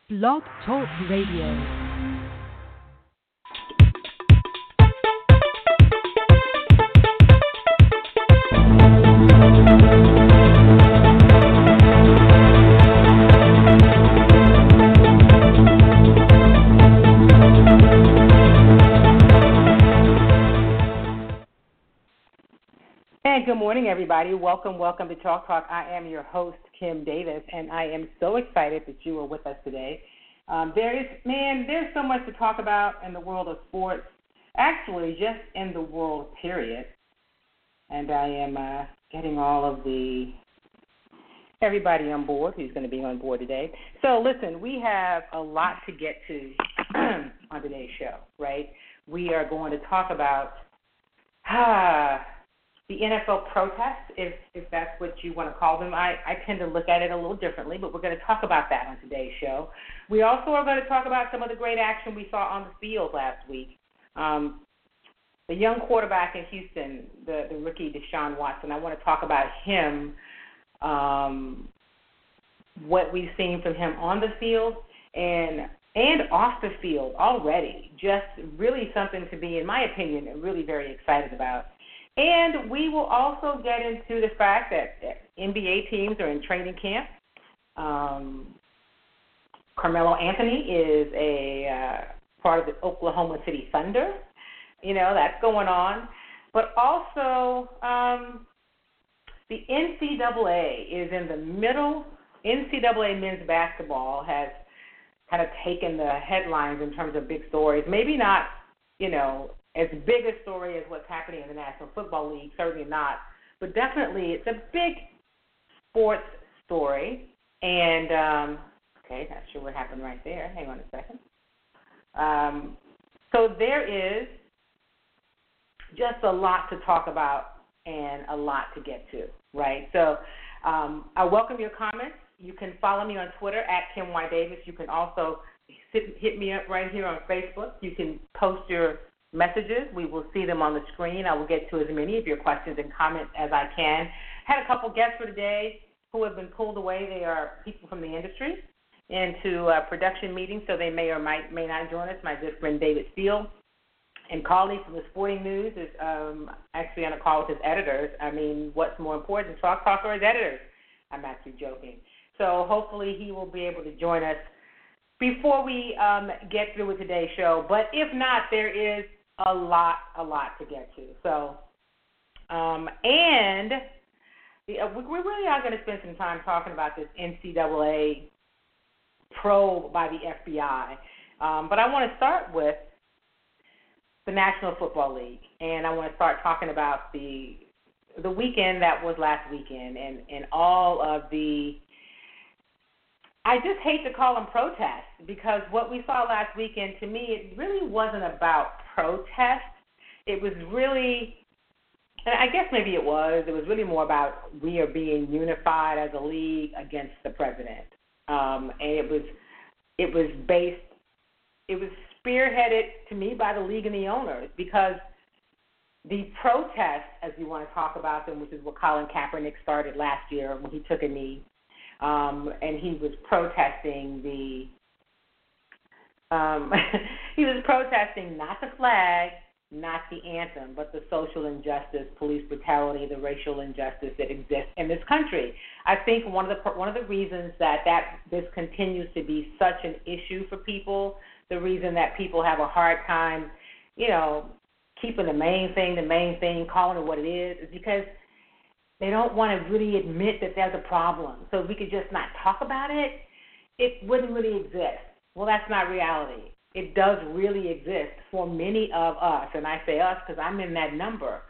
Blog Talk Radio. Good morning, everybody. Welcome to Talk Talk. I am your host, Kim Davis, and I am so excited that you are with us today. There's so much to talk about in the world of sports, actually just in the world, period. And I am getting everybody on board who's going to be on board today. So listen, we have a lot to get to on today's show, right? We are going to talk about the NFL protests, if that's what you want to call them. I tend to look at it a little differently, but we're going to talk about that on today's show. We also are going to talk about some of the great action we saw on the field last week. The young quarterback in Houston, the rookie Deshaun Watson, I want to talk about him, what we've seen from him on the field and off the field already. Just really something to be, in my opinion, really very excited about. And we will also get into the fact that NBA teams are in training camp. Carmelo Anthony is a part of the Oklahoma City Thunder. You know, that's going on. But also the NCAA is in the middle. NCAA men's basketball has kind of taken the headlines in terms of big stories. Maybe not, as big a story as what's happening in the National Football League, certainly not, but definitely it's a big sports story. And, not sure what happened right there. Hang on a second. So there is just a lot to talk about and a lot to get to, right? So I welcome your comments. You can follow me on Twitter at Kim Y. Davis. You can also hit me up right here on Facebook. You can post your messages. We will see them on the screen. I will get to as many of your questions and comments as I can. Had a couple guests for today who have been pulled away. They are people from the industry into production meetings, so they may or may not join us. My good friend David Steele and colleague from the Sporting News is actually on a call with his editors. I mean, what's more important, Talk or his editors? I'm actually joking. So hopefully he will be able to join us before we get through with today's show. But if not, there is a lot to get to. So, we really are going to spend some time talking about this NCAA probe by the FBI. But I want to start with the National Football League, and I want to start talking about the weekend that was last weekend and all of the, I just hate to call them protests, because what we saw last weekend, to me, it really wasn't about protest. It was really, and I guess maybe it was really more about we are being unified as a league against the president. And it was spearheaded to me by the league and the owners, because the protests, as we want to talk about them, which is what Colin Kaepernick started last year when he took a knee, and he was protesting he was protesting not the flag, not the anthem, but the social injustice, police brutality, the racial injustice that exists in this country. I think one of the reasons that this continues to be such an issue for people, the reason that people have a hard time, keeping the main thing, calling it what it is because they don't want to really admit that there's a problem. So if we could just not talk about it, it wouldn't really exist. Well, that's not reality. It does really exist for many of us, and I say us because I'm in that number.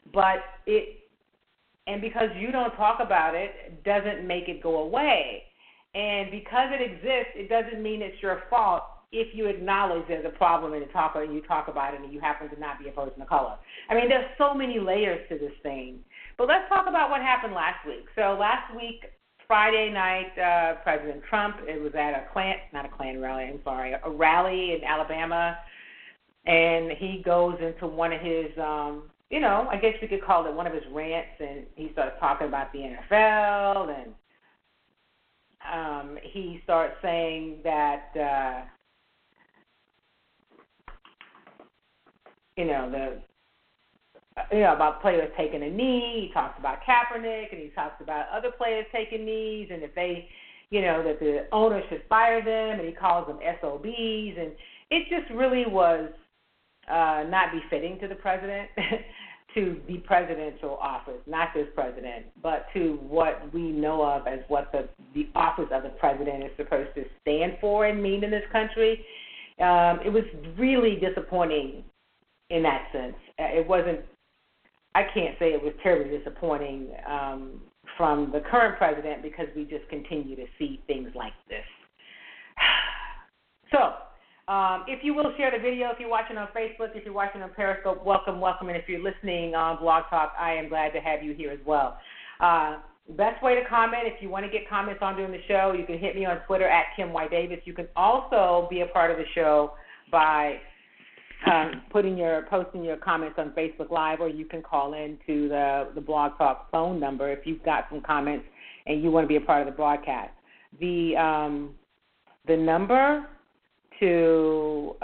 And because you don't talk about it doesn't make it go away. And because it exists, it doesn't mean it's your fault if you acknowledge there's a problem and you talk about it and you happen to not be a person of color. I mean, there's so many layers to this thing. But let's talk about what happened last week. So last week, Friday night, President Trump, it was at a rally in Alabama, and he goes into one of his, I guess we could call it one of his rants, and he starts talking about the NFL and he starts saying that, about players taking a knee. He talks about Kaepernick, and he talks about other players taking knees, and if they, that the owner should fire them, and he calls them SOBs, and it just really was not befitting to the president to the presidential office, not this president, but to what we know of as what the office of the president is supposed to stand for and mean in this country. It was really disappointing in that sense. It wasn't, I can't say it was terribly disappointing from the current president, because we just continue to see things like this. So, if you will share the video, if you're watching on Facebook, if you're watching on Periscope, welcome. And if you're listening on Blog Talk, I am glad to have you here as well. Best way to comment, if you want to get comments on during the show, you can hit me on Twitter at Kim Y. Davis. You can also be a part of the show by posting your comments on Facebook Live, or you can call in to the Blog Talk phone number if you've got some comments and you want to be a part of the broadcast. The number to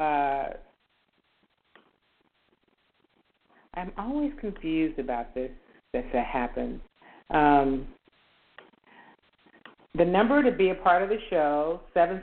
I'm always confused about this that happens. The number to be a part of the show,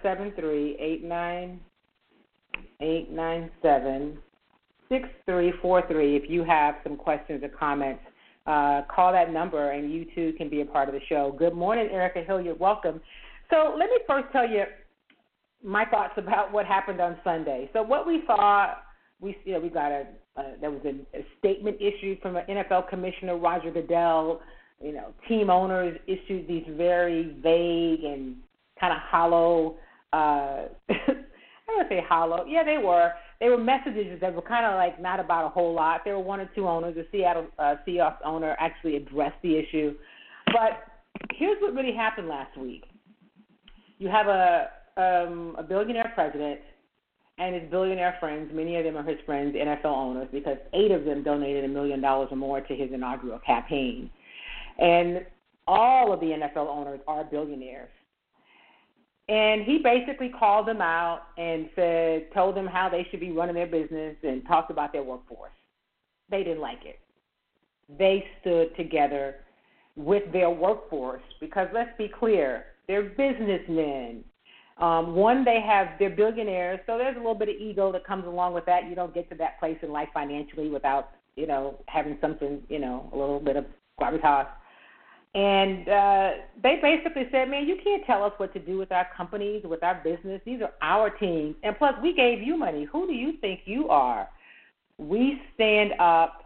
773-897-6343. If you have some questions or comments, call that number and you too can be a part of the show. Good morning, Erica Hilliard. Welcome. So let me first tell you my thoughts about what happened on Sunday. So what we saw, we got there was a statement issued from an NFL commissioner, Roger Goodell. Team owners issued these very vague and kind of hollow, I don't say hollow. Yeah, they were. They were messages that were kind of like not about a whole lot. There were one or two owners. The Seattle Seahawks owner actually addressed the issue. But here's what really happened last week. You have a billionaire president and his billionaire friends. Many of them are his friends, NFL owners, because 8 of them donated $1 million or more to his inaugural campaign. And all of the NFL owners are billionaires. And he basically called them out and told them how they should be running their business and talked about their workforce. They didn't like it. They stood together with their workforce because, let's be clear, they're businessmen. They're billionaires, so there's a little bit of ego that comes along with that. You don't get to that place in life financially without, having something, a little bit of gravitas. And they basically said, man, you can't tell us what to do with our companies, with our business. These are our teams. And plus, we gave you money. Who do you think you are? We stand up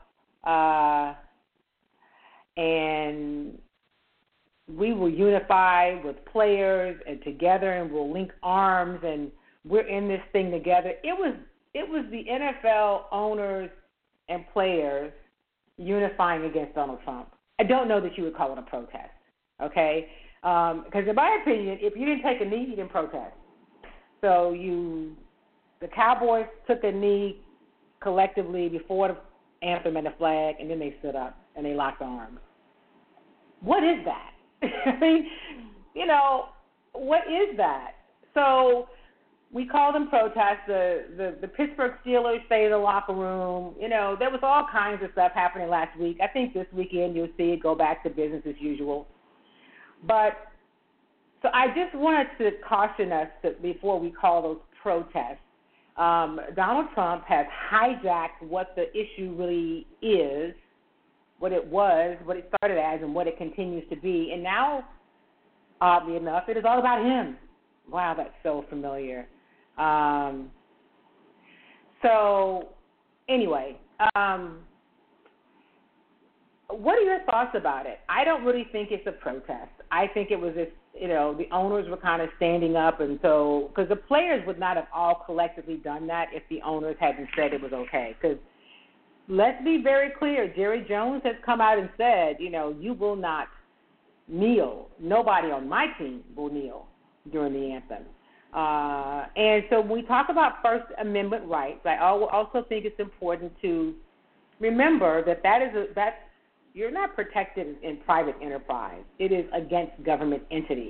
and we will unify with players and together, and we'll link arms, and we're in this thing together. It was the NFL owners and players unifying against Donald Trump. I don't know that you would call it a protest, okay? Because in my opinion, if you didn't take a knee, you didn't protest. So the Cowboys took a knee collectively before the anthem and the flag, and then they stood up and they locked arms. What is that? I mean, what is that? So we call them protests. The Pittsburgh Steelers stay in the locker room. There was all kinds of stuff happening last week. I think this weekend you'll see it go back to business as usual. But so I just wanted to caution us before we call those protests. Donald Trump has hijacked what the issue really is, what it was, what it started as, and what it continues to be. And now, oddly enough, it is all about him. Wow, that's so familiar. So, anyway, what are your thoughts about it? I don't really think it's a protest. I think it was the owners were kind of standing up, and so, because the players would not have all collectively done that if the owners hadn't said it was okay. Because let's be very clear, Jerry Jones has come out and said, you will not kneel. Nobody on my team will kneel during the anthem. And so when we talk about First Amendment rights, I also think it's important to remember that you're not protected in private enterprise. It is against government entities.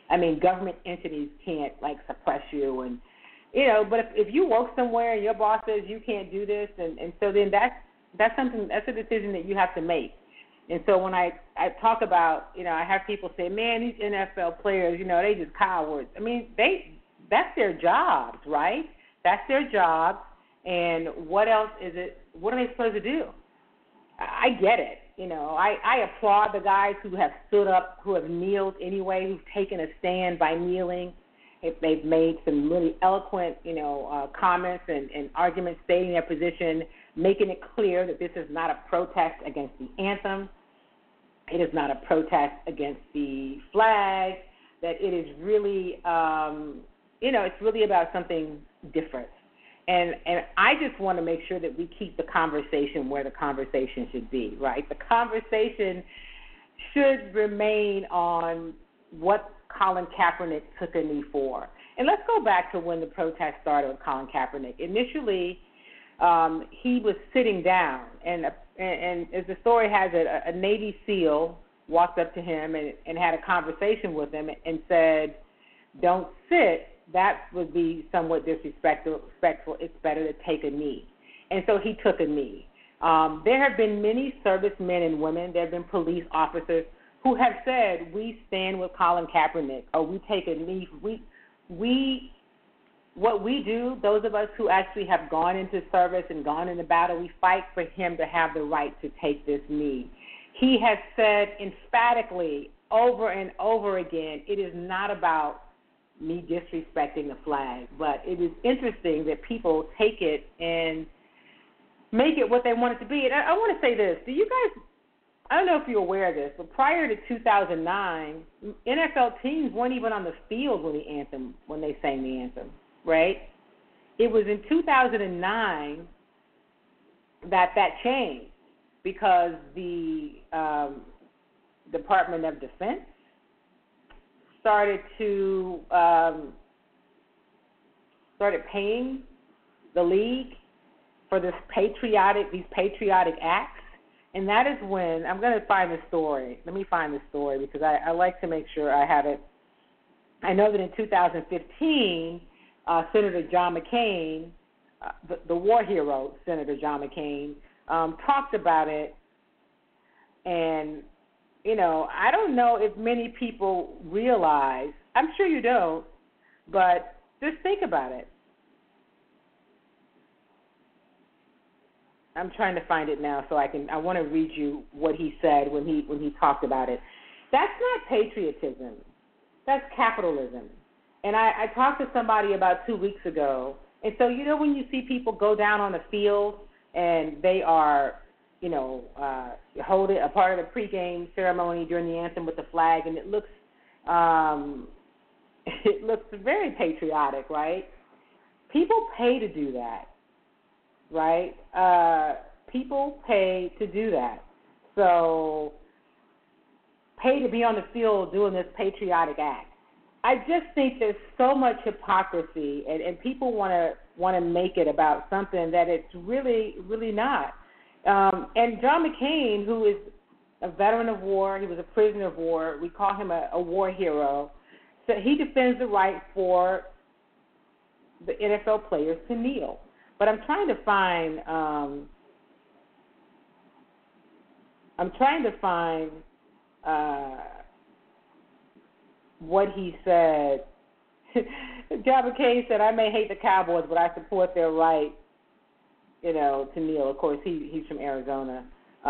I mean, government entities can't, like, suppress you. And, but if you work somewhere and your boss says you can't do this, and so then that's a decision that you have to make. And so when I talk about, I have people say, man, these NFL players, they just cowards. I mean, that's their jobs, right? That's their jobs. And what else is it? What are they supposed to do? I get it. I applaud the guys who have stood up, who have kneeled anyway, who've taken a stand by kneeling. They've made some really eloquent, comments and arguments stating their position, making it clear that this is not a protest against the anthem. It is not a protest against the flag, that it is really, it's really about something different. And I just want to make sure that we keep the conversation where the conversation should be, right? The conversation should remain on what Colin Kaepernick took a knee for. And let's go back to when the protest started with Colin Kaepernick. Initially, he was sitting down, and as the story has it, a Navy SEAL walked up to him and had a conversation with him and said, "Don't sit. That would be somewhat disrespectful. It's better to take a knee." And so he took a knee. There have been many servicemen and women, there have been police officers who have said, we stand with Colin Kaepernick, or we take a knee. What we do, those of us who actually have gone into service and gone into battle, we fight for him to have the right to take this knee. He has said emphatically over and over again, it is not about me disrespecting the flag, but it is interesting that people take it and make it what they want it to be. And I want to say this. Do you guys, I don't know if you're aware of this, but prior to 2009, NFL teams weren't even on the field when they sang the anthem, right? It was in 2009 that changed because the Department of Defense started paying the league for these patriotic acts. And that is when, I'm going to find the story. Let me find the story because I like to make sure I have it. I know that in 2015, Senator John McCain, the war hero, Senator John McCain, talked about it. And, I don't know if many people realize, I'm sure you don't, but just think about it. I'm trying to find it now so I want to read you what he said when he talked about it. That's not patriotism. That's capitalism. And I talked to somebody about 2 weeks ago, and so when you see people go down on the field and they are, holding a part of the pregame ceremony during the anthem with the flag, and it looks very patriotic, right? People pay to do that. Right? People pay to do that. So pay to be on the field doing this patriotic act. I just think there's so much hypocrisy, and people want to make it about something that it's really, really not. And John McCain, who is a veteran of war, he was a prisoner of war. We call him a war hero. So he defends the right for the NFL players to kneel. But I'm trying to find what he said. John McCain said, "I may hate the Cowboys, but I support their right, to kneel." Of course, he's from Arizona,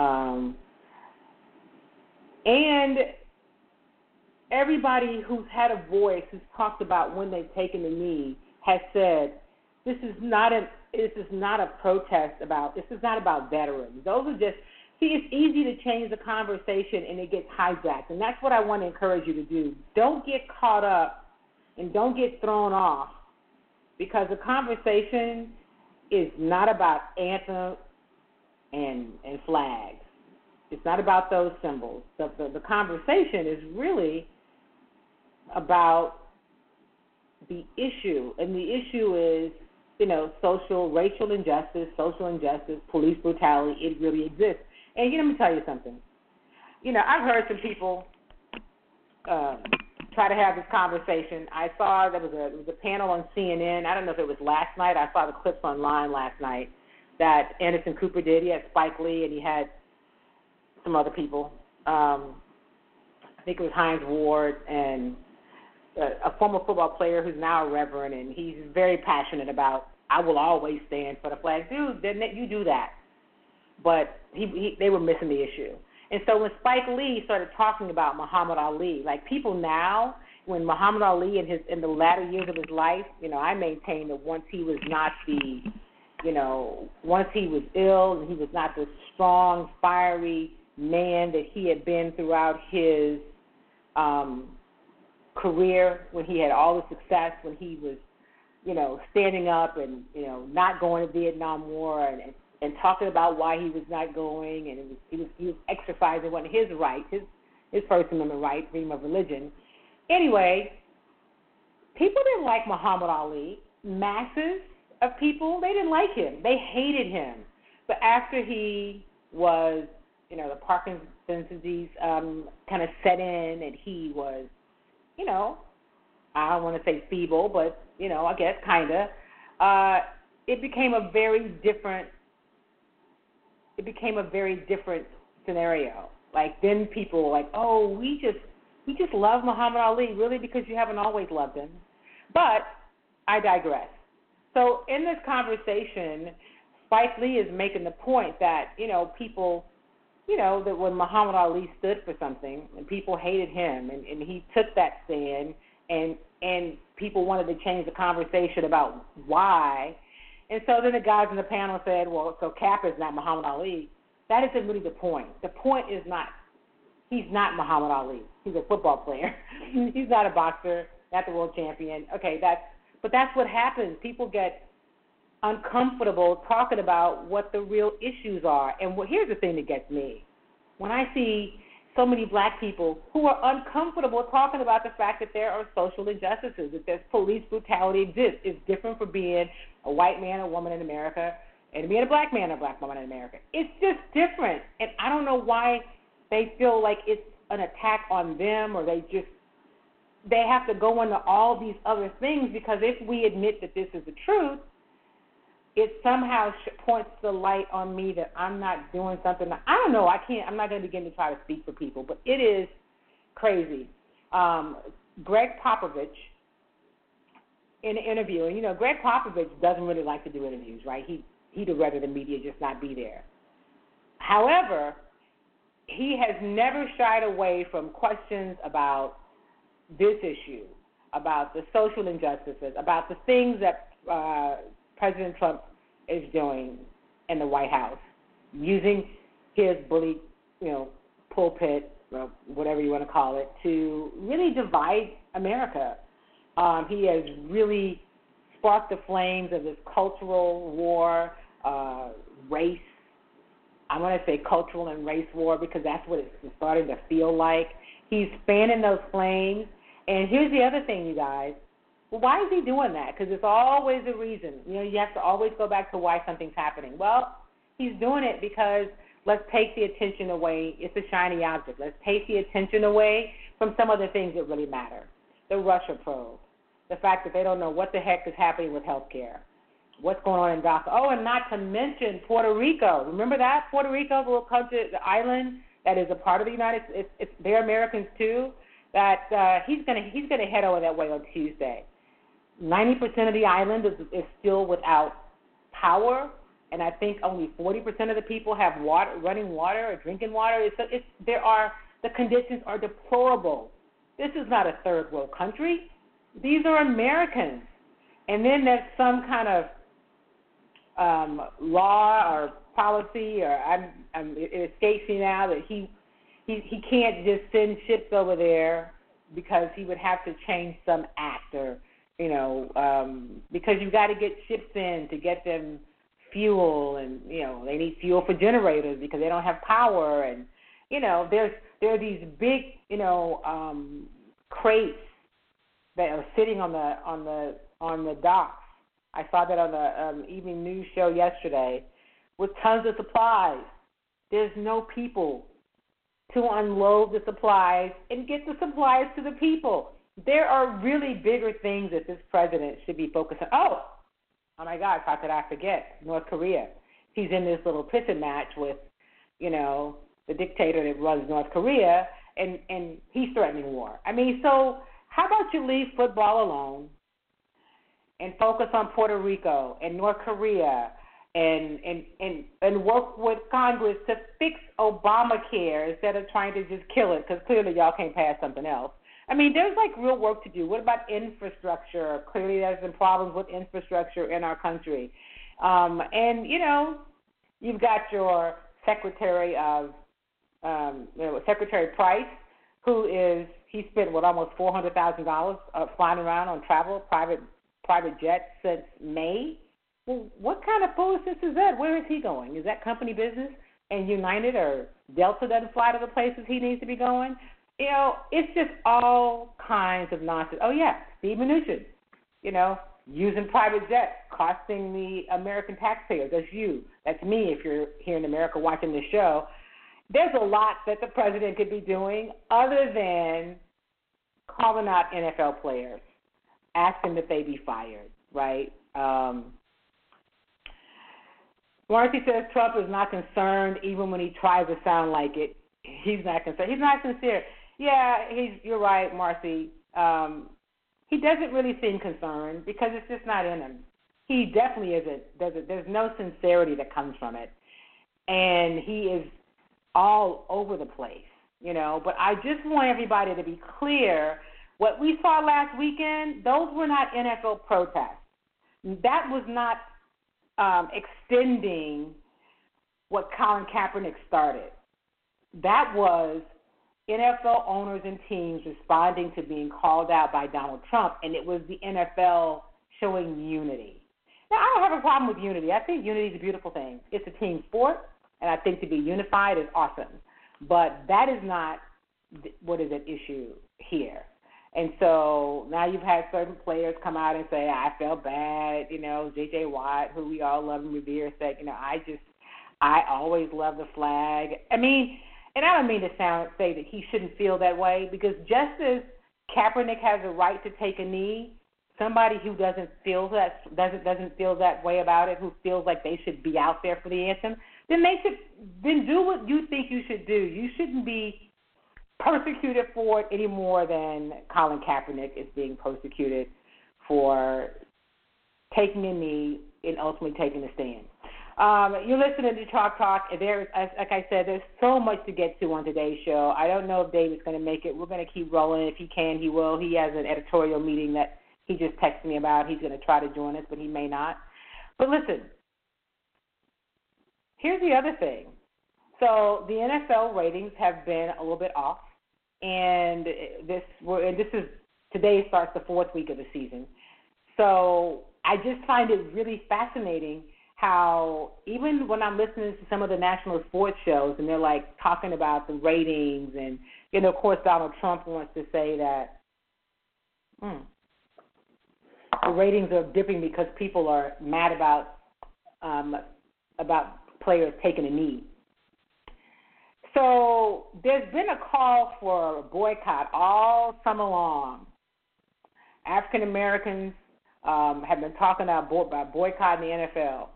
and everybody who's had a voice, who's talked about when they've taken the knee, has said, This is not a protest about. This is not about veterans. Those are just. See, it's easy to change the conversation and it gets hijacked, and that's what I want to encourage you to do. Don't get caught up and don't get thrown off, because the conversation is not about anthem and flags. It's not about those symbols. The conversation is really about the issue, and the issue is, racial injustice, social injustice, police brutality. It really exists. And let me tell you something. I've heard some people try to have this conversation. I saw there was a panel on CNN. I don't know if it was last night. I saw the clips online last night that Anderson Cooper did. He had Spike Lee and he had some other people. I think it was Hines Ward and a former football player who's now a reverend, and he's very passionate about, I will always stand for the flag. Dude, didn't you do that? But they were missing the issue. And so when Spike Lee started talking about Muhammad Ali, like people now, when Muhammad Ali in the latter years of his life, I maintain that once he was not once he was ill and he was not the strong, fiery man that he had been throughout his career, when he had all the success, when he was, standing up and, not going to Vietnam War and talking about why he was not going, and he was exercising one of his rights, his First Amendment right, freedom of religion. Anyway, people didn't like Muhammad Ali. Masses of people, they didn't like him. They hated him. But after he was, the Parkinson's disease kind of set in, and he was, I don't want to say feeble, but, I guess kind of, it became a very different scenario. Like, then people were like, oh, we just love Muhammad Ali, really, because you haven't always loved him. But I digress. So in this conversation, Spike Lee is making the point that, people, that when Muhammad Ali stood for something and people hated him and he took that stand and people wanted to change the conversation about why. And so then the guys in the panel said, well, so Cap is not Muhammad Ali. That isn't really the point. The point is he's not Muhammad Ali. He's a football player. He's not a boxer, not the world champion. Okay, but that's what happens. People get uncomfortable talking about what the real issues are. And here's the thing that gets me. When I see so many black people who are uncomfortable talking about the fact that there are social injustices, that there's police brutality exists. It's different from being a white man or woman in America and being a black man or black woman in America. It's just different. And I don't know why they feel like it's an attack on them, or they have to go into all these other things, because if we admit that this is the truth, it somehow points the light on me that I'm not doing something. I don't know. I'm not going to begin to try to speak for people, but it is crazy. Greg Popovich, in an interview, and Greg Popovich doesn't really like to do interviews, right? He'd rather the media just not be there. However, he has never shied away from questions about this issue, about the social injustices, about the things that President Trump is doing in the White House, using his bully, pulpit, whatever you want to call it, to really divide America. He has really sparked the flames of this cultural war, race. I'm going to say cultural and race war, because that's what it's starting to feel like. He's fanning those flames. And here's the other thing, you guys. Well, why is he doing that? Because it's always a reason. You have to always go back to why something's happening. Well, he's doing it because let's take the attention away. It's a shiny object. Let's take the attention away from some of the things that really matter. The Russia probe, the fact that they don't know what the heck is happening with health care, what's going on in DACA. Oh, and not to mention Puerto Rico. Remember that? Puerto Rico, the little country, the island that is a part of the United States. They're Americans too. That he's gonna head over that way on Tuesday. 90% of the island is still without power, and I think only 40% of the people have running water or drinking water. The conditions are deplorable. This is not a third world country. These are Americans. And then there's some kind of law or policy, or it escapes me now, that he can't just send ships over there because he would have to change some act, or because you've got to get ships in to get them fuel, and they need fuel for generators because they don't have power, and there are these big crates that are sitting on the docks. I saw that on the evening news show yesterday, with tons of supplies. There's no people to unload the supplies and get the supplies to the people. there are really bigger things that this president should be focused on. Oh my gosh, how could I forget? North Korea. He's in this little pissing match with, the dictator that runs North Korea, and he's threatening war. I mean, so how about you leave football alone and focus on Puerto Rico and North Korea and work with Congress to fix Obamacare instead of trying to just kill it, because clearly y'all can't pass something else. I mean, there's real work to do. What about infrastructure? Clearly there's been problems with infrastructure in our country. And, you've got your Secretary of Secretary Price, he spent almost $400,000 flying around on private jets since May. Well, what kind of foolishness is that? Where is he going? Is that company business? And United or Delta doesn't fly to the places he needs to be going? It's just all kinds of nonsense. Oh yeah, Steve Mnuchin, using private jets, costing the American taxpayers. That's me if you're here in America watching this show. There's a lot that the president could be doing other than calling out NFL players, asking that they be fired, right? Marcy says Trump is not concerned even when he tries to sound like it. He's not concerned. He's not sincere. Yeah, you're right, Marcy. He doesn't really seem concerned because it's just not in him. He definitely isn't. There's no sincerity that comes from it. And he is all over the place, But I just want everybody to be clear. What we saw last weekend, those were not NFL protests. That was not extending what Colin Kaepernick started. That was NFL owners and teams responding to being called out by Donald Trump, and it was the NFL showing unity. Now, I don't have a problem with unity. I think unity is a beautiful thing. It's a team sport, and I think to be unified is awesome. But that is not what is at issue here. And so now you've had certain players come out and say, I felt bad, J.J. Watt, who we all love and revere, said, I always love the flag. I mean, and I don't mean to say that he shouldn't feel that way, because just as Kaepernick has a right to take a knee, somebody who doesn't feel that way about it, who feels like they should be out there for the anthem, then do what you think you should do. You shouldn't be persecuted for it any more than Colin Kaepernick is being persecuted for taking a knee and ultimately taking a stand. You're listening to Talk. Like I said, there's so much to get to on today's show. I don't know if David's going to make it. We're going to keep rolling. If he can, he will. He has an editorial meeting that he just texted me about. He's going to try to join us, but he may not. But listen, here's the other thing. So the NFL ratings have been a little bit off, and today starts the fourth week of the season. So I just find it really fascinating how even when I'm listening to some of the national sports shows and they're talking about the ratings, and of course Donald Trump wants to say that the ratings are dipping because people are mad about players taking a knee. So there's been a call for a boycott all summer long. African Americans have been talking about boycotting the NFL.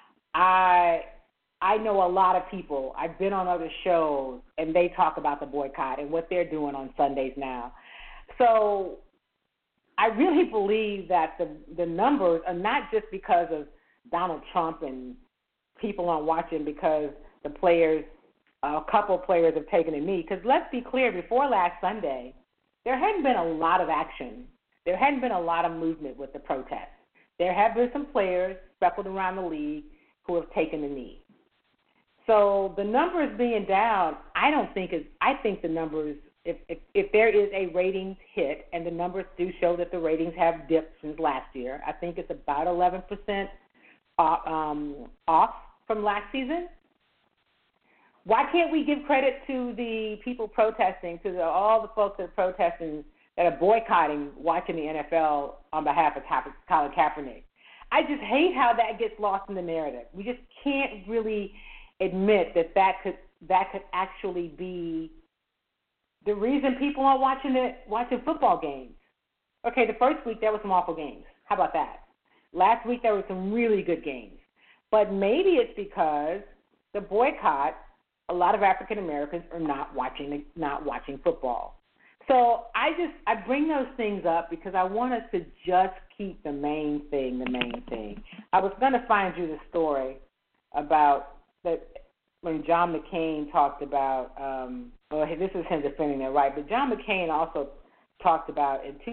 I know a lot of people. I've been on other shows, and they talk about the boycott and what they're doing on Sundays now. So I really believe that the numbers are not just because of Donald Trump and people aren't watching because a couple of players have taken a knee. Because let's be clear, before last Sunday, there hadn't been a lot of action. There hadn't been a lot of movement with the protests. There have been some players speckled around the league who have taken a knee. So the numbers being down, I think the numbers, if there is a ratings hit, and the numbers do show that the ratings have dipped since last year, I think it's about 11% off from last season. Why can't we give credit to the people protesting, all the folks that are protesting, that are boycotting watching the NFL on behalf of Colin Kaepernick? I just hate how that gets lost in the narrative. We just can't really admit that could actually be the reason people aren't watching football games. Okay, the first week there were some awful games. How about that? Last week there were some really good games. But maybe it's because the boycott, a lot of African Americans are not watching football. So I bring those things up because I want us to just keep the main thing the main thing. I was going to find you the story about that when John McCain talked about, this is him defending it, right? But John McCain also talked about in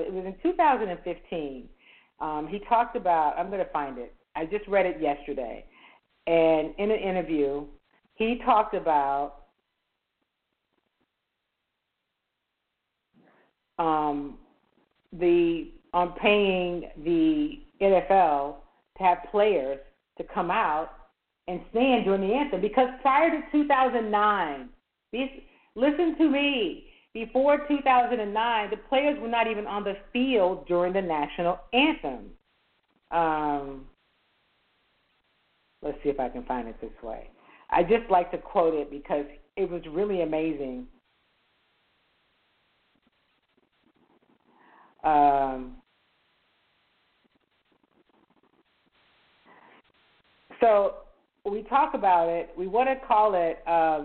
2015, he talked about, I'm going to find it. I just read it yesterday. And in an interview, he talked about paying the NFL to have players to come out and stand during the anthem. Because prior to 2009, listen to me, before 2009, the players were not even on the field during the national anthem. Let's see if I can find it this way. I just like to quote it because it was really amazing. So we talk about it. We want to call it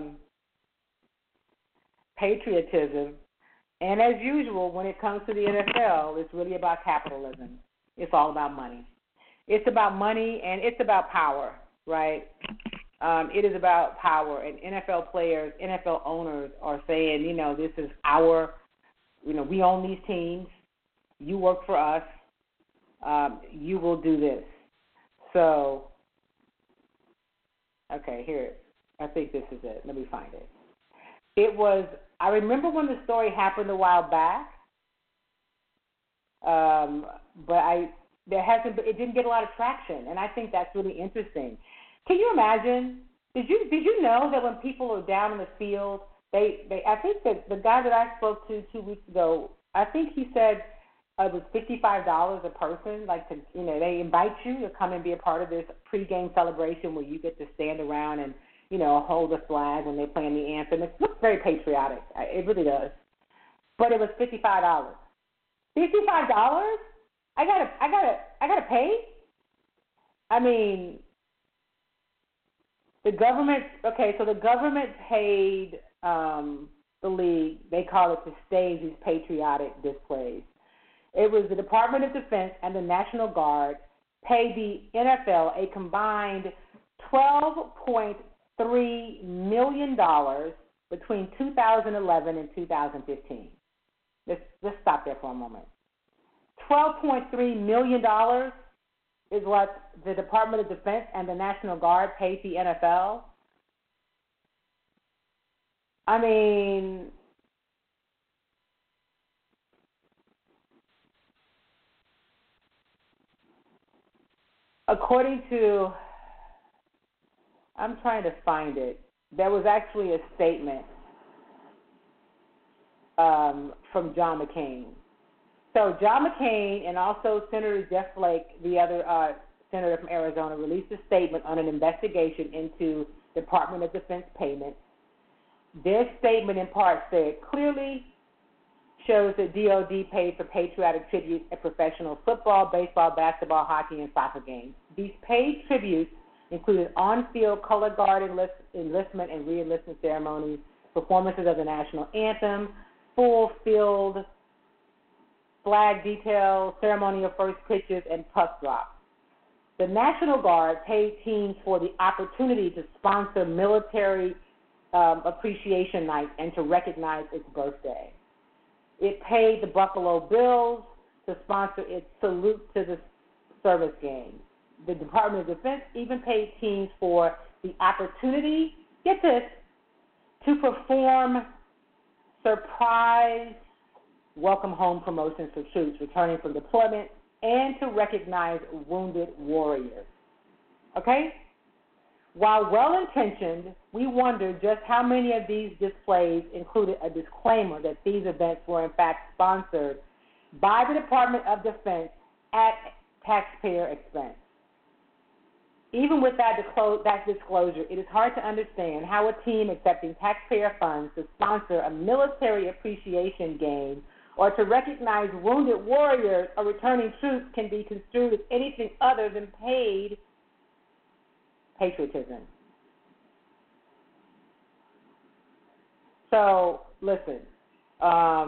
patriotism. And as usual, when it comes to the NFL, it's really about capitalism. It's all about money. It's about money and it's about power, right? It is about power. And NFL players, NFL owners are saying, this is our, we own these teams. You work for us. You will do this. So, okay, here. I think this is it. Let me find it. I remember when the story happened a while back, but it didn't get a lot of traction, and I think that's really interesting. Can you imagine? Did you know that when people are down in the field, I think that the guy that I spoke to 2 weeks ago, I think he said it was $55 a person. They invite you to come and be a part of this pregame celebration where you get to stand around and hold a flag when they're playing the anthem. It looks very patriotic. It really does. But it was $55. $55? I gotta pay? I mean, the government. Okay, so the government paid the league. They call it to stage these patriotic displays. It was the Department of Defense and the National Guard paid the NFL a combined $12.3 million between 2011 and 2015. Let's stop there for a moment. $12.3 million is what the Department of Defense and the National Guard paid the NFL. I mean, according to, I'm trying to find it, there was actually a statement from John McCain. So John McCain and also Senator Jeff Flake, the other senator from Arizona, released a statement on an investigation into Department of Defense payments. Their statement in part said, clearly shows that DOD paid for patriotic tributes at professional football, baseball, basketball, hockey, and soccer games. These paid tributes included on-field color guard enlistment and re-enlistment ceremonies, performances of the national anthem, full field flag detail, ceremony of first pitches, and puck drops. The National Guard paid teams for the opportunity to sponsor military appreciation night and to recognize its birthday. It paid the Buffalo Bills to sponsor its salute to the service game. The Department of Defense even paid teams for the opportunity, get this, to perform surprise welcome home promotions for troops returning from deployment and to recognize wounded warriors. Okay? While well-intentioned, we wonder just how many of these displays included a disclaimer that these events were in fact sponsored by the Department of Defense at taxpayer expense. Even with that disclosure, it is hard to understand how a team accepting taxpayer funds to sponsor a military appreciation game or to recognize wounded warriors or returning troops can be construed as anything other than paid patriotism. So, listen, I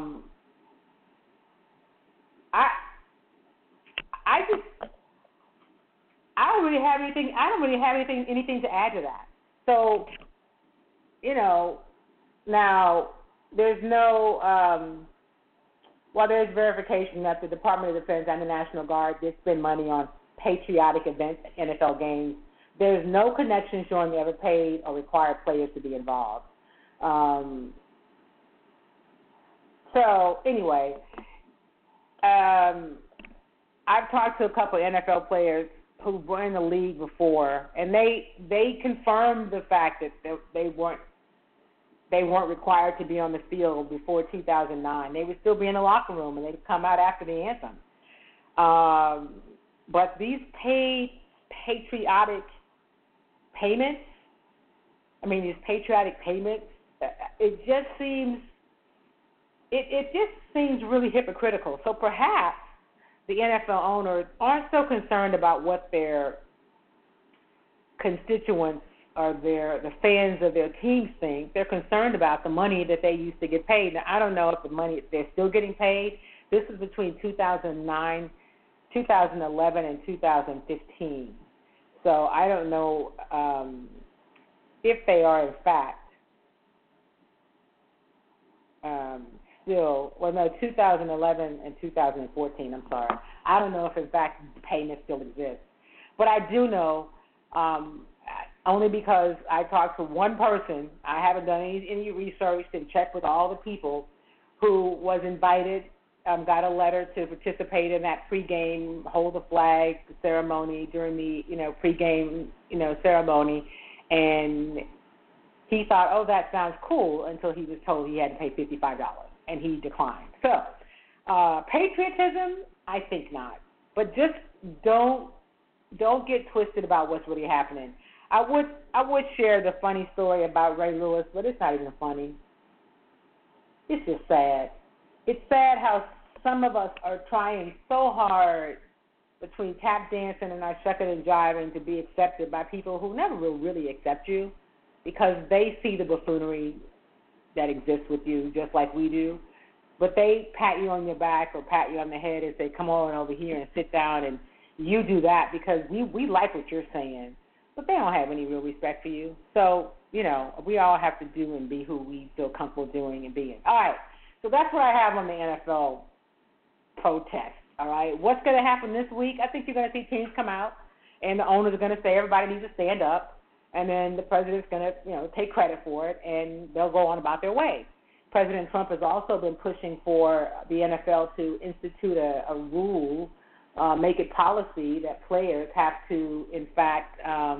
don't really have anything to add to that. So, now there's no, while there's verification that the Department of Defense and the National Guard did spend money on patriotic events at NFL games, there's no connection showing they ever paid or required players to be involved. So anyway, I've talked to a couple of NFL players who were in the league before, and they confirmed the fact that they weren't required to be on the field before 2009. They would still be in the locker room, and they'd come out after the anthem. But these paid patriotic payments, it just seems really hypocritical. So perhaps the NFL owners aren't so concerned about what their constituents or the fans of their teams think. They're concerned about the money that they used to get paid. Now, I don't know if they're still getting paid. This is between 2009, 2011, and 2015. So I don't know if they are, in fact, 2011 and 2014, I'm sorry. I don't know if, in fact, payment still exists. But I do know, only because I talked to one person, I haven't done any research and checked with all the people who was invited, got a letter to participate in that pregame hold the flag ceremony during the, pregame, ceremony, and he thought, oh, that sounds cool, until he was told he had to pay $55, and he declined. So, patriotism, I think not. But just don't get twisted about what's really happening. I would share the funny story about Ray Lewis, but it's not even funny. It's just sad. It's sad how some of us are trying so hard between tap dancing and our shucking and jiving to be accepted by people who never will really accept you, because they see the buffoonery that exists with you just like we do. But they pat you on your back or pat you on the head and say, come on over here and sit down, and you do that because we like what you're saying. But they don't have any real respect for you. So, we all have to do and be who we feel comfortable doing and being. All right, so that's what I have on the NFL protest, all right? What's going to happen this week? I think you're going to see teams come out, and the owners are going to say everybody needs to stand up, and then the president's going to, take credit for it, and they'll go on about their way. President Trump has also been pushing for the NFL to institute a rule, make it policy that players have to, in fact,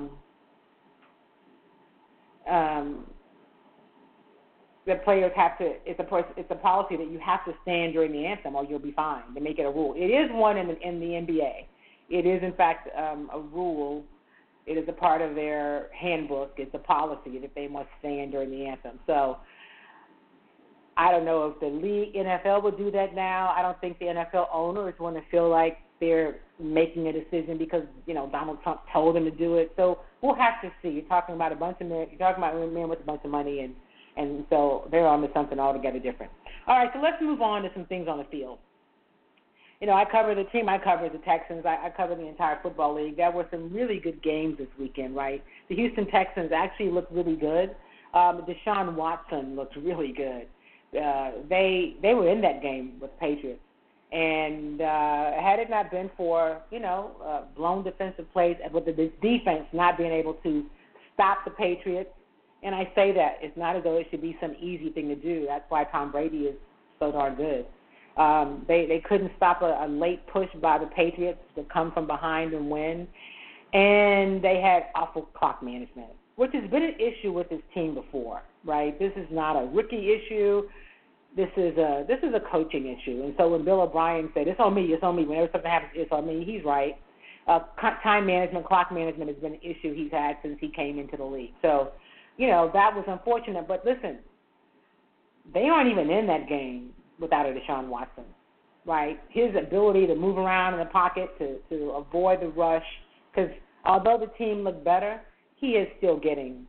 it's a policy that you have to stand during the anthem or you'll be fined. They make it a rule. It is one in the NBA. It is, in fact, a rule. It is a part of their handbook. It's a policy that they must stand during the anthem. So I don't know if the league, NFL, will do that now. I don't think the NFL owners want to feel like they're making a decision because, Donald Trump told them to do it. So we'll have to see. You're talking about a bunch of men. You're talking about men with a bunch of money, and so they're on to something altogether different. All right, so let's move on to some things on the field. I cover the team I cover, the Texans. I cover the entire football league. There were some really good games this weekend, right? The Houston Texans actually looked really good. Deshaun Watson looked really good. They were in that game with the Patriots. And had it not been for, blown defensive plays, with the defense not being able to stop the Patriots, and I say that, it's not as though it should be some easy thing to do. That's why Tom Brady is so darn good. They couldn't stop a late push by the Patriots to come from behind and win. And they had awful clock management, which has been an issue with this team before, right? This is not a rookie issue. This is a coaching issue. And so when Bill O'Brien said, it's on me, whenever something happens, it's on me, he's right. Time management, clock management has been an issue he's had since he came into the league. So, that was unfortunate. But listen, they aren't even in that game. without a Deshaun Watson, right? His ability to move around in the pocket, to avoid the rush, because although the team looked better, he is still getting,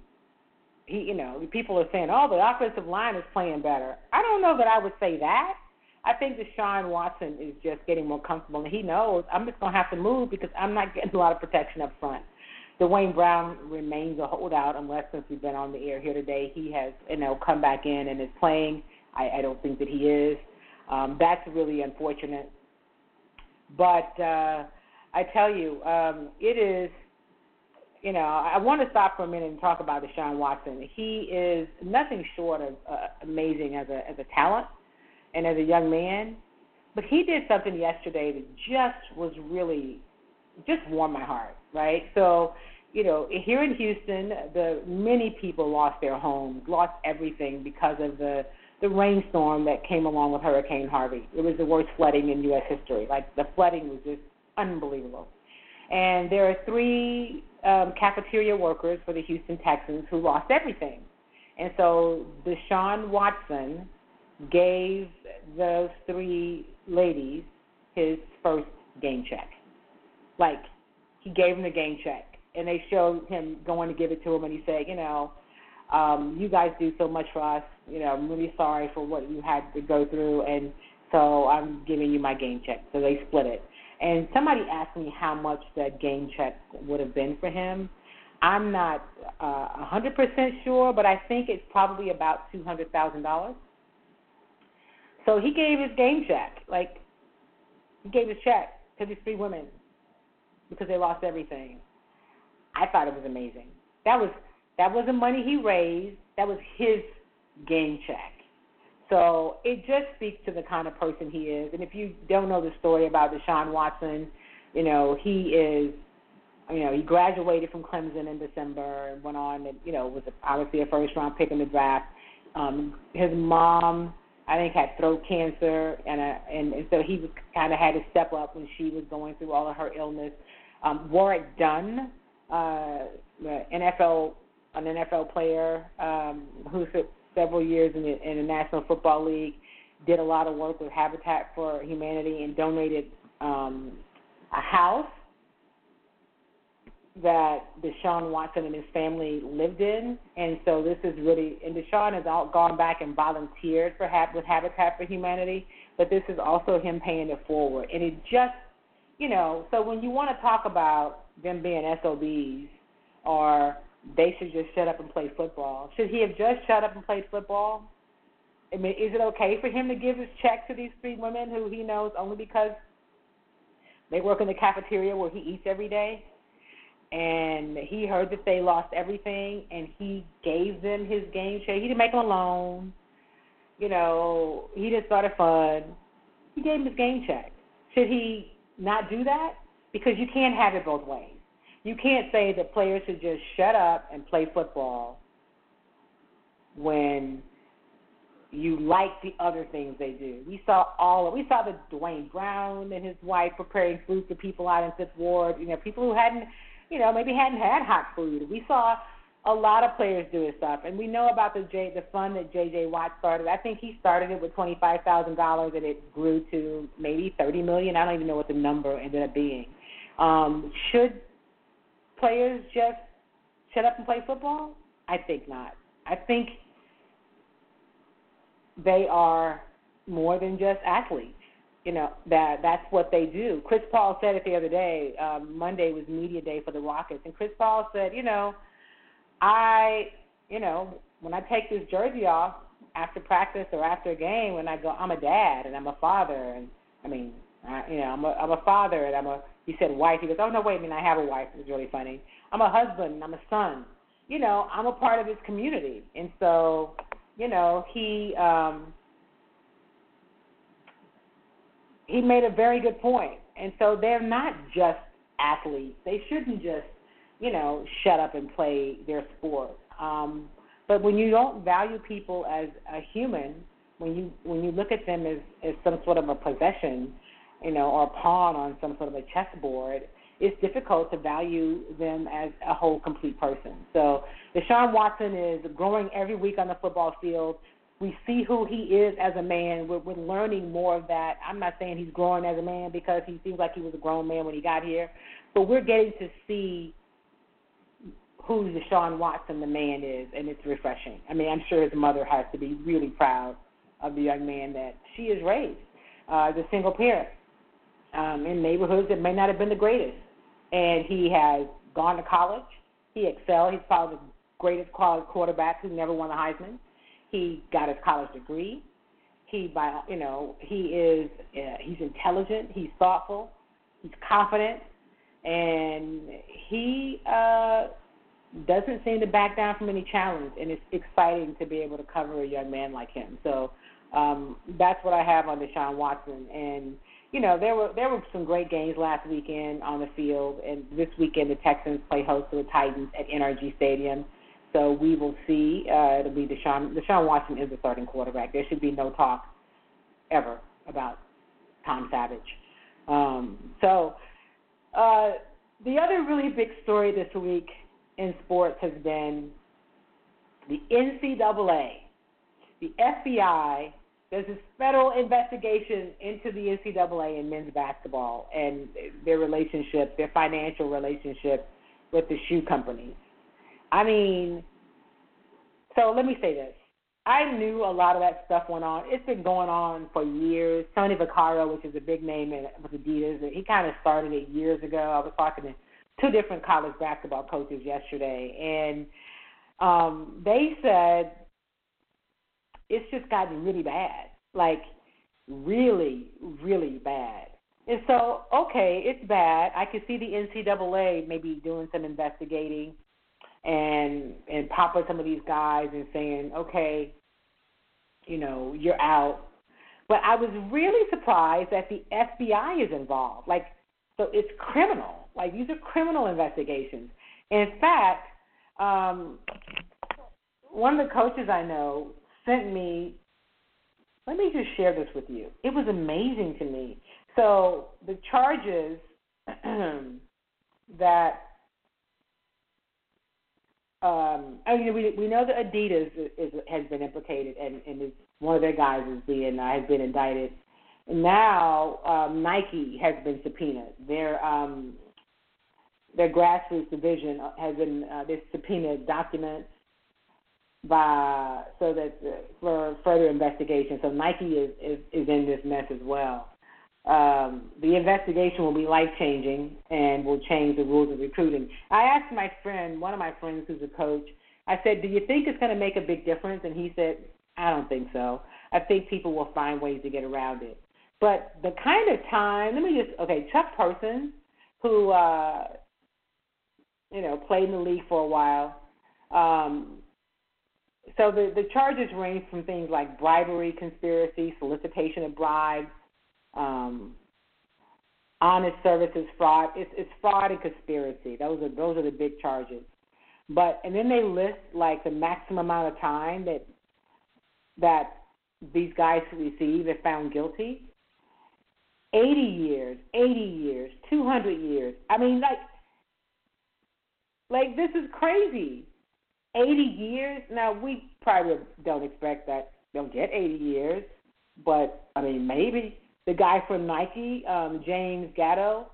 people are saying, oh, the offensive line is playing better. I don't know that I would say that. I think Deshaun Watson is just getting more comfortable, and he knows I'm just going to have to move because I'm not getting a lot of protection up front. Dwayne Brown remains a holdout unless, since we've been on the air here today, he has, come back in and is playing. I don't think that he is. That's really unfortunate. But I tell you, it is, I want to stop for a minute and talk about Deshaun Watson. He is nothing short of amazing as a talent and as a young man. But he did something yesterday that just was really, just warmed my heart, right? So, here in Houston, many people lost their homes, lost everything because of the rainstorm that came along with Hurricane Harvey. It was the worst flooding in U.S. history. Like, the flooding was just unbelievable. And there are 3 cafeteria workers for the Houston Texans who lost everything. And so Deshaun Watson gave those 3 ladies his first game check. Like, he gave them the game check. And they showed him going to give it to him, and he said, you guys do so much for us. I'm really sorry for what you had to go through, and so I'm giving you my game check. So they split it. And somebody asked me how much that game check would have been for him. I'm not 100% sure, but I think it's probably about $200,000. So he gave his game check. Like, he gave his check to these 3 women because they lost everything. I thought it was amazing. That wasn't money he raised. That was his game check. So it just speaks to the kind of person he is. And if you don't know the story about Deshaun Watson, he is, he graduated from Clemson in December and went on and, was obviously a first-round pick in the draft. His mom, I think, had throat cancer, and so he was kind of had to step up when she was going through all of her illness. Warwick Dunn, an NFL player who for several years in the National Football League, did a lot of work with Habitat for Humanity and donated a house that Deshaun Watson and his family lived in. And so this is really, and Deshaun has gone back and volunteered with Habitat for Humanity, but this is also him paying it forward. And it just, so when you want to talk about them being SOBs or they should just shut up and play football, should he have just shut up and played football? I mean, is it okay for him to give his check to these 3 women who he knows only because they work in the cafeteria where he eats every day? And he heard that they lost everything, and he gave them his game check. He didn't make them a loan. He just started fun. He gave them his game check. Should he not do that? Because you can't have it both ways. You can't say that players should just shut up and play football when you like the other things they do. We saw the Dwayne Brown and his wife preparing food for people out in Fifth Ward. People who hadn't, maybe hadn't had hot food. We saw a lot of players doing stuff, and we know about the fund that J.J. Watt started. I think he started it with $25,000, and it grew to maybe $30 million. I don't even know what the number ended up being. Should players just shut up and play football? I think not. I think they are more than just athletes. That's what they do. Chris Paul said it the other day. Monday was media day for the Rockets, and Chris Paul said, when I take this jersey off after practice or after a game, when I go, I'm a dad and I'm a father, and I'm a father and he said wife. He goes, oh no, wait a minute, I have a wife. It was really funny. I'm a husband and I'm a son. I'm a part of this community, and so, he made a very good point. And so they're not just athletes. They shouldn't just, shut up and play their sport. But when you don't value people as a human, when you look at them as some sort of a possession, or a pawn on some sort of a chessboard, it's difficult to value them as a whole, complete person. So Deshaun Watson is growing every week on the football field. We see who he is as a man. We're learning more of that. I'm not saying he's growing as a man because he seems like he was a grown man when he got here, but we're getting to see who Deshaun Watson, the man, is, and it's refreshing. I mean, I'm sure his mother has to be really proud of the young man that she has raised as a single parent in neighborhoods that may not have been the greatest. And he has gone to college. He excelled. He's probably the greatest college quarterback who never won the Heisman. He got his college degree. He's intelligent. He's thoughtful. He's confident, and he doesn't seem to back down from any challenge. And it's exciting to be able to cover a young man like him. So that's what I have on Deshaun Watson. And there were some great games last weekend on the field, and this weekend the Texans play host to the Titans at NRG Stadium. So we will see. It'll be Deshaun Watson is the starting quarterback. There should be no talk ever about Tom Savage. The other really big story this week in sports has been the NCAA. The FBI, there's this federal investigation into the NCAA and men's basketball and their relationship, their financial relationship with the shoe companies. I mean, so let me say this. I knew a lot of that stuff went on. It's been going on for years. Tony Vaccaro, which is a big name with Adidas, he kind of started it years ago. I was talking to two different college basketball coaches yesterday, and they said it's just gotten really bad, like really, really bad. And so, okay, it's bad. I could see the NCAA maybe doing some investigating and popping some of these guys and saying, okay, you're out. But I was really surprised that the FBI is involved. Like, so it's criminal. Like, these are criminal investigations. In fact, one of the coaches I know sent me, let me just share this with you. It was amazing to me. So the charges that we know that Adidas has been implicated, and is one of their guys has been indicted. And now Nike has been subpoenaed. Their grassroots division has been they subpoenaed documents for further investigation. So Nike is in this mess as well. The investigation will be life-changing and will change the rules of recruiting. I asked one of my friends who's a coach, I said, do you think it's going to make a big difference? And he said, I don't think so. I think people will find ways to get around it. But the kind of time, Chuck Person, who, played in the league for a while, so the charges range from things like bribery, conspiracy, solicitation of bribes, honest services fraud. It's fraud and conspiracy. Those are the big charges. And then they list like the maximum amount of time that these guys receive if found guilty. 80 years, 200 years. I mean, like this is crazy. 80 years. Now we probably don't expect that they'll get 80 years, but I mean maybe. The guy from Nike, James Gatto,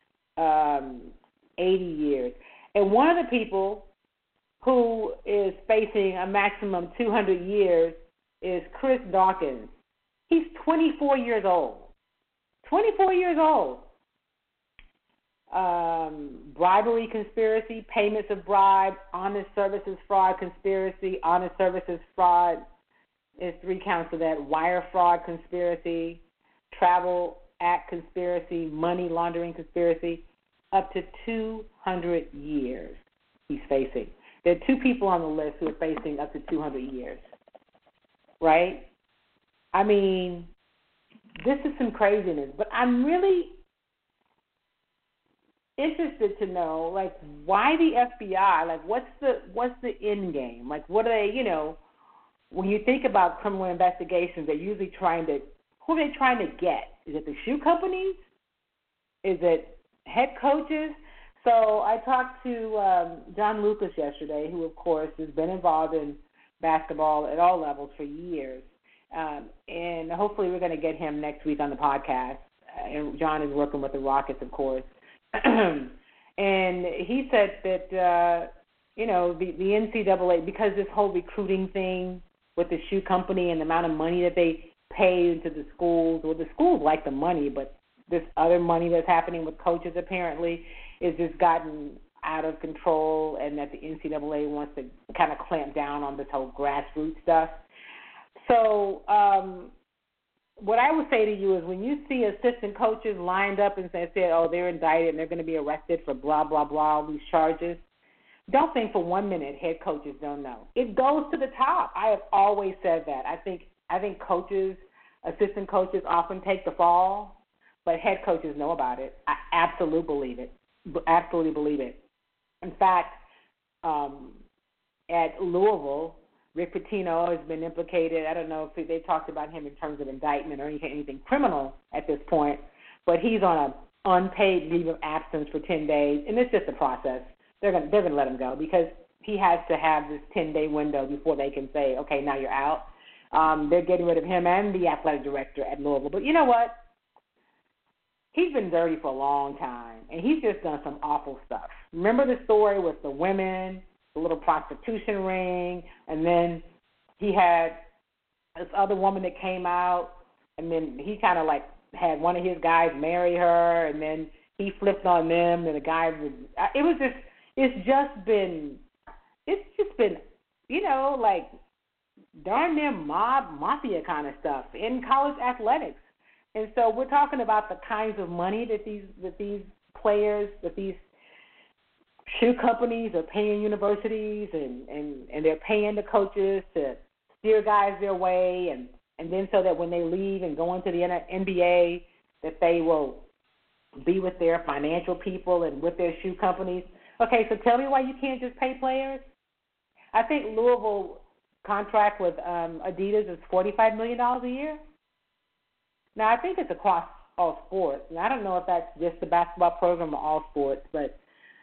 80 years. And one of the people who is facing a maximum 200 years is Chris Dawkins. He's 24 years old. 24 years old. Bribery conspiracy, payments of bribes, honest services fraud conspiracy, honest services fraud is 3 counts of that, wire fraud conspiracy, Travel Act conspiracy, money laundering conspiracy, up to 200 years he's facing. There are 2 people on the list who are facing up to 200 years, right? I mean, this is some craziness, but I'm really interested to know, like, why the FBI? Like, what's the end game? Like, what are they? When you think about criminal investigations, they're usually who are they trying to get? Is it the shoe companies? Is it head coaches? So I talked to John Lucas yesterday, who, of course, has been involved in basketball at all levels for years. And hopefully we're going to get him next week on the podcast. And John is working with the Rockets, of course. And he said that, the NCAA, because this whole recruiting thing with the shoe company and the amount of money that they pay into the schools, well, the schools like the money, but this other money that's happening with coaches apparently is just gotten out of control, and that the NCAA wants to kind of clamp down on this whole grassroots stuff. So what I would say to you is when you see assistant coaches lined up and said, oh, they're indicted and they're going to be arrested for blah, blah, blah, all these charges, don't think for 1 minute head coaches don't know. It goes to the top. I have always said that. I think coaches, assistant coaches often take the fall, but head coaches know about it. I absolutely believe it. Absolutely believe it. In fact, at Louisville, Rick Pitino has been implicated. I don't know if they talked about him in terms of indictment or anything criminal at this point, but he's on an unpaid leave of absence for 10 days, and it's just a process. They're going to let him go because he has to have this 10-day window before they can say, okay, now you're out. They're getting rid of him and the athletic director at Louisville. But you know what? He's been dirty for a long time, and he's just done some awful stuff. Remember the story with the women, the little prostitution ring, and then he had this other woman that came out, and then he kind of like had one of his guys marry her, and then he flipped on them, and the guy was – it's just been, like darn near mafia kind of stuff in college athletics. And so we're talking about the kinds of money that these players, that these shoe companies are paying universities, and they're paying the coaches to steer guys their way, and then so that when they leave and go into the NBA, that they will be with their financial people and with their shoe companies. Okay, so tell me why you can't just pay players. I think Louisville contract with Adidas is $45 million a year. Now, I think it's across all sports, and I don't know if that's just the basketball program or all sports, but,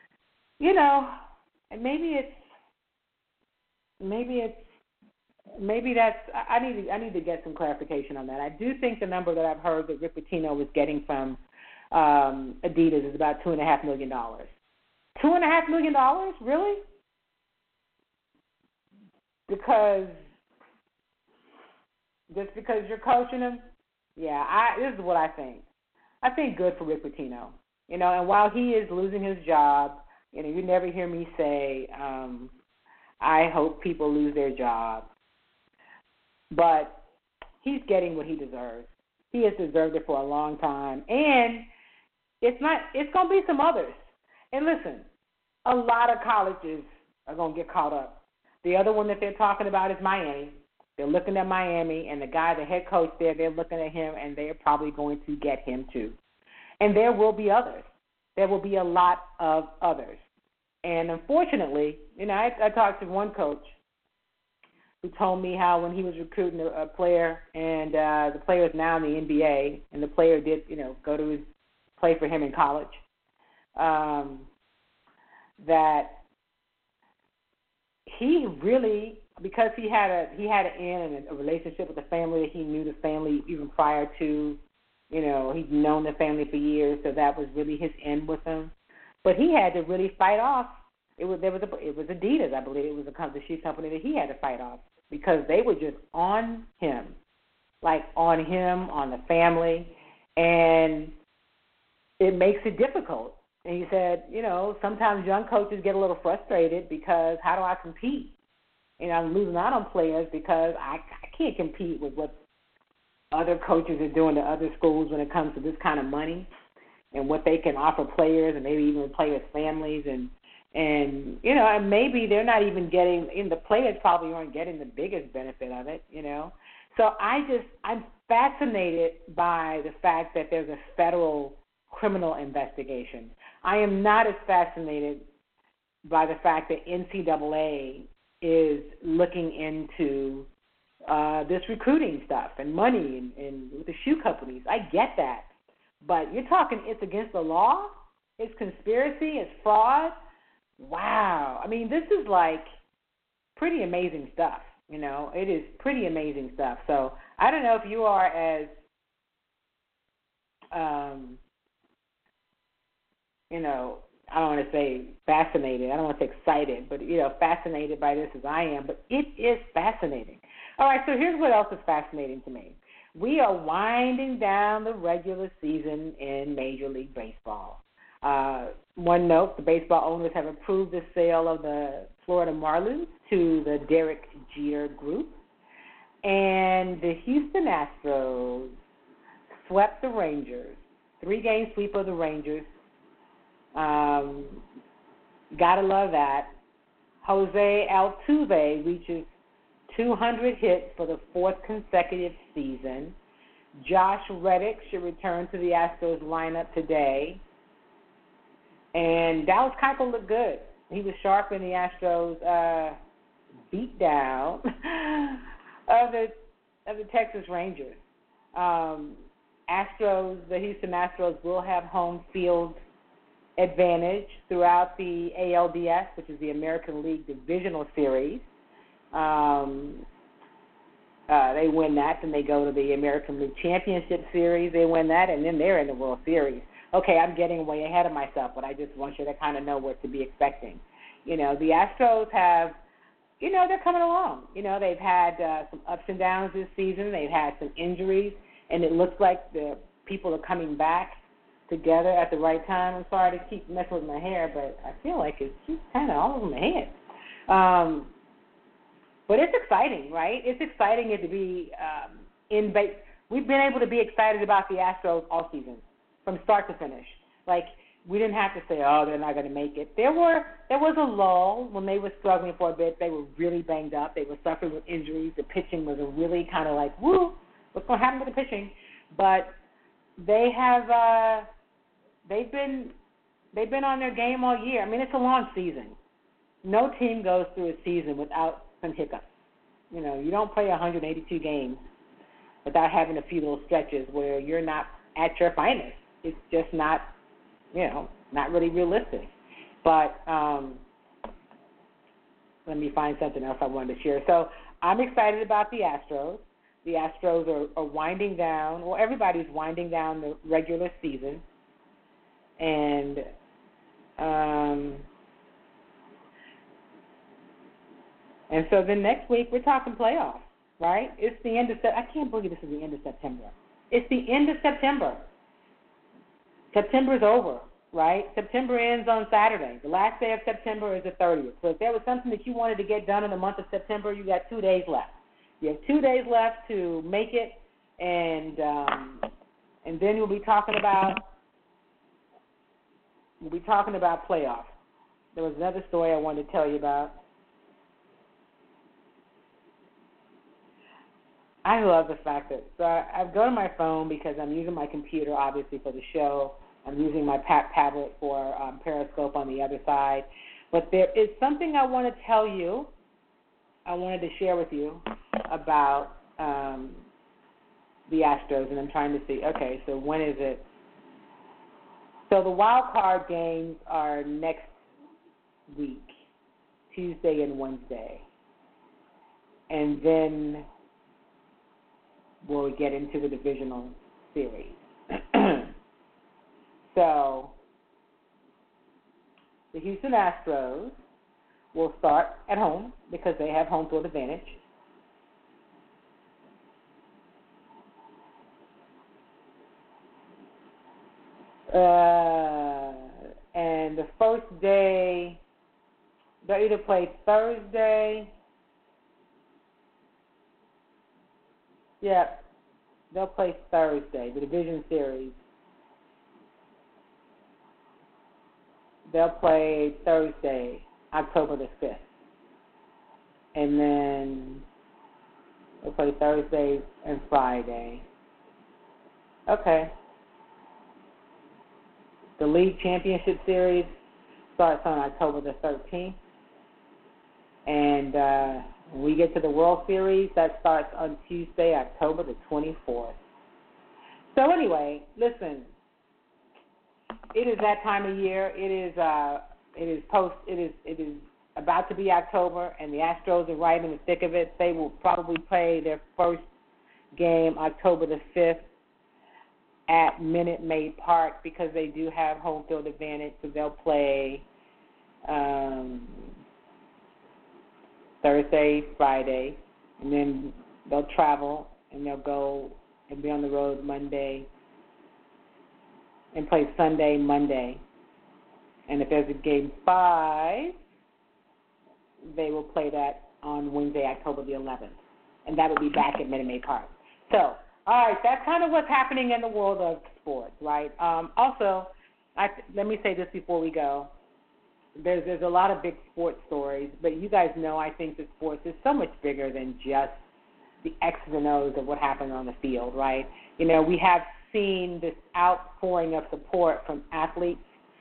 and maybe that's – I need to get some clarification on that. I do think the number that I've heard that Rick Pitino was getting from Adidas is about $2.5 million. $2.5 million? Really? Just because you're coaching them? Yeah, this is what I think. I think good for Rick Pitino. And while he is losing his job, you never hear me say, I hope people lose their jobs. But he's getting what he deserves. He has deserved it for a long time. And it's going to be some others. And listen, a lot of colleges are going to get caught up. The other one that they're talking about is Miami. They're looking at Miami, and the head coach there, they're looking at him, and they're probably going to get him too. And there will be others. There will be a lot of others. And unfortunately, I talked to one coach who told me how when he was recruiting a player, and the player is now in the NBA, and the player did, go to play for him in college, that he really, because he had an in and a relationship with the family, he knew the family even prior to, he'd known the family for years, so that was really his end with them. But he had to really fight off. It was Adidas, I believe. It was the shoe company that he had to fight off because they were just on him, on the family, and it makes it difficult. And he said, sometimes young coaches get a little frustrated because how do I compete? I'm losing out on players because I can't compete with what other coaches are doing to other schools when it comes to this kind of money and what they can offer players and maybe even players' families. And maybe they're not even getting – the players probably aren't getting the biggest benefit of it, So I'm fascinated by the fact that there's a federal criminal investigation. I am not as fascinated by the fact that NCAA is looking into this recruiting stuff and money and with the shoe companies. I get that. But you're talking it's against the law? It's conspiracy? It's fraud? Wow. I mean, this is like pretty amazing stuff. It is pretty amazing stuff. So I don't know if you are as, I don't want to say fascinated. I don't want to say excited, but, fascinated by this as I am. But it is fascinating. All right, so here's what else is fascinating to me. We are winding down the regular season in Major League Baseball. One note, the baseball owners have approved the sale of the Florida Marlins to the Derek Jeter Group. And the Houston Astros swept the Rangers, 3-game sweep of the Rangers. Gotta love that. Jose Altuve reaches 200 hits for the 4th consecutive season. Josh Reddick should return to the Astros lineup today. And Dallas Keuchel looked good. He was sharp in the Astros beat down of the Texas Rangers. The Houston Astros will have home field advantage throughout the ALDS, which is the American League Divisional Series. They win that, then they go to the American League Championship Series. They win that, and then they're in the World Series. Okay, I'm getting way ahead of myself, but I just want you to kind of know what to be expecting. The Astros have, they're coming along. They've had some ups and downs this season. They've had some injuries, and it looks like the people are coming back together at the right time. I'm sorry to keep messing with my hair, but I feel like it's just kind of all over my head. But it's exciting, right? It's exciting to be in base. We've been able to be excited about the Astros all season, from start to finish. Like, we didn't have to say, oh, they're not going to make it. There was a lull when they were struggling for a bit. They were really banged up. They were suffering with injuries. The pitching was a really kind of like, woo, what's going to happen with the pitching? But they have they've been on their game all year. I mean, it's a long season. No team goes through a season without some hiccups. You don't play 182 games without having a few little stretches where you're not at your finest. It's just not, not really realistic. But let me find something else I wanted to share. So I'm excited about the Astros. The Astros are winding down, well, everybody's winding down the regular season. And so then next week we're talking playoffs, right? It's the end of I can't believe this is the end of September. It's the end of September. September's over, right? September ends on Saturday. The last day of September is the 30th. So if there was something that you wanted to get done in the month of September, you got 2 days left. You have 2 days left to make it, and then we'll be talking about playoffs. There was another story I wanted to tell you about. I love the fact that, so I go to my phone because I'm using my computer, obviously, for the show. I'm using my tablet for Periscope on the other side. But there is something I want to tell you, I wanted to share with you about the Astros, and I'm trying to see, okay, so when is it? So the wild card games are next week, Tuesday and Wednesday. And then we'll get into the divisional series. So the Houston Astros will start at home because they have home field advantage. And the first day, they'll either play Thursday. Yeah, they'll play Thursday, the division series. They'll play Thursday, October the 5th. And then they'll play Thursday and Friday. Okay. The League Championship Series starts on October the 13th. And when we get to the World Series, that starts on Tuesday, October the 24th. So anyway, listen, it is that time of year. It is about to be October, and the Astros are right in the thick of it. They will probably play their first game October the 5th at Minute Maid Park because they do have home field advantage. So they'll play Thursday, Friday, and then they'll travel and they'll go and be on the road Monday and play Sunday, Monday. And if there's a game 5, they will play that on Wednesday, October the 11th. And that will be back at Minute Maid Park. So, all right, that's kind of what's happening in the world of sports, right? Also, let me say this before we go. There's a lot of big sports stories, but you guys know I think that sports is so much bigger than just the X's and O's of what happened on the field, right? You know, we have seen this outpouring of support from athletes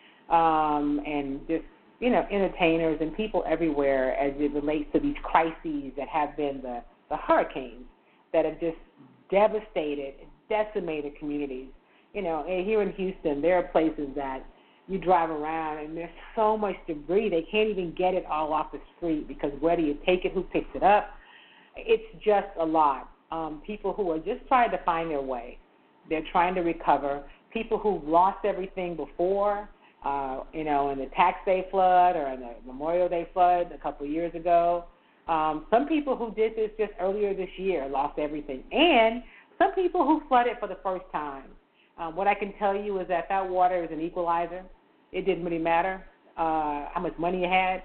and just, you know, entertainers and people everywhere as it relates to these crises that have been the hurricanes that have just devastated, decimated communities. You know, here in Houston, there are places that you drive around and there's so much debris they can't even get it all off the street because where do you take it, who picks it up? It's just a lot. People who are just trying to find their way. They're trying to recover. People who've lost everything before, you know, in the Tax Day flood or in the Memorial Day flood a couple of years ago. Some people who did this just earlier this year lost everything. And some people who flooded for the first time. What I can tell you is that water is an equalizer. It didn't really matter how much money you had.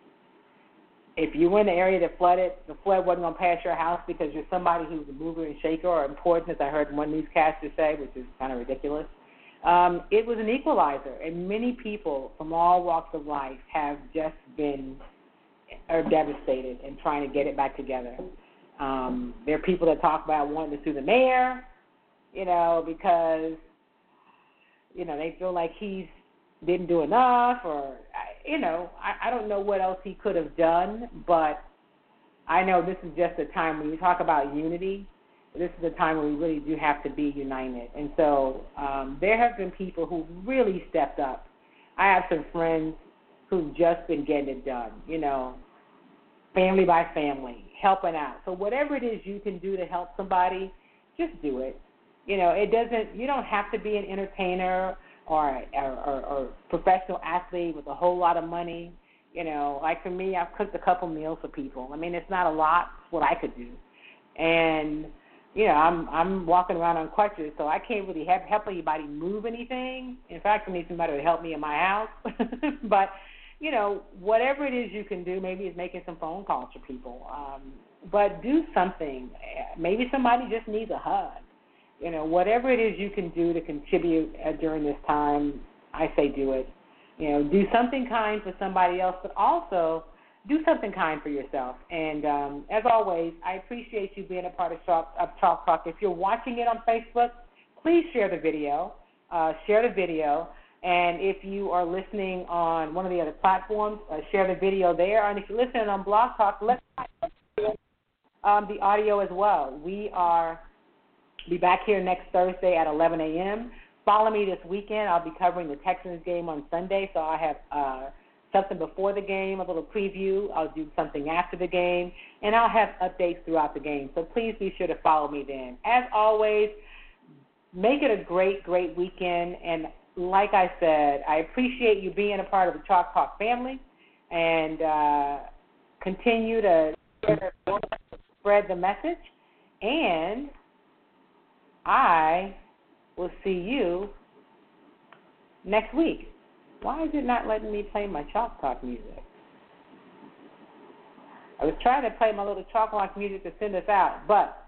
If you were in the area that flooded, the flood wasn't going to pass your house because you're somebody who's a mover and shaker or important, as I heard one newscaster say, which is kind of ridiculous. It was an equalizer, and many people from all walks of life have just been devastated and trying to get it back together. There are people that talk about wanting to sue the mayor, you know, because, you know, they feel like he didn't do enough or, you know, I don't know what else he could have done, but I know this is just a time when you talk about unity, this is a time when we really do have to be united. And so there have been people who really stepped up. I have some friends who've just been getting it done, you know, family by family, helping out. So whatever it is you can do to help somebody, just do it. You know, you don't have to be an entertainer or a professional athlete with a whole lot of money. You know, like for me, I've cooked a couple meals for people. I mean, it's not a lot. It's what I could do. And, you know, I'm walking around on crutches, so I can't really help anybody move anything. In fact, I need somebody to help me in my house. But, you know, whatever it is you can do, maybe it's making some phone calls for people. But do something. Maybe somebody just needs a hug. You know, whatever it is you can do to contribute during this time, I say do it. You know, do something kind for somebody else, but also do something kind for yourself. And as always, I appreciate you being a part of Chalk Talk. If you're watching it on Facebook, please share the video. And if you are listening on one of the other platforms, share the video there. And if you're listening on Blog Talk, let's the audio as well. Be back here next Thursday at 11 a.m. Follow me this weekend. I'll be covering the Texans game on Sunday, so I have something before the game, a little preview. I'll do something after the game, and I'll have updates throughout the game. So please be sure to follow me then. As always, make it a great, great weekend. And like I said, I appreciate you being a part of the Chalk Talk family, and continue to spread the message. And I will see you next week. Why is it not letting me play my Chalk Talk music? I was trying to play my little Chalk Talk music to send us out, but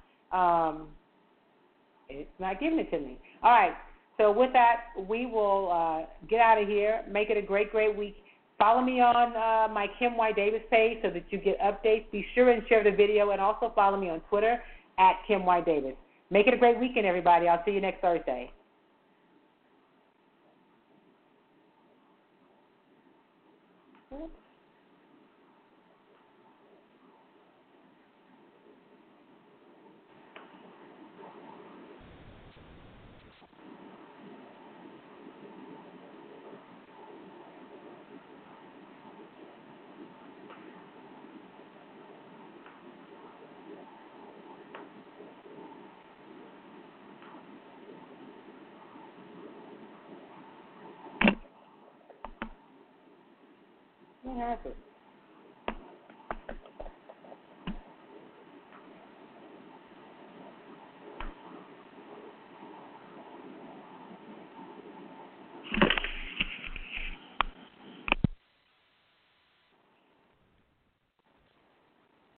it's not giving it to me. All right, so with that, we will get out of here. Make it a great, great week. Follow me on my Kim Y. Davis page so that you get updates. Be sure and share the video, and also follow me on Twitter at Kim Y. Davis. Make it a great weekend, everybody. I'll see you next Thursday. What happened?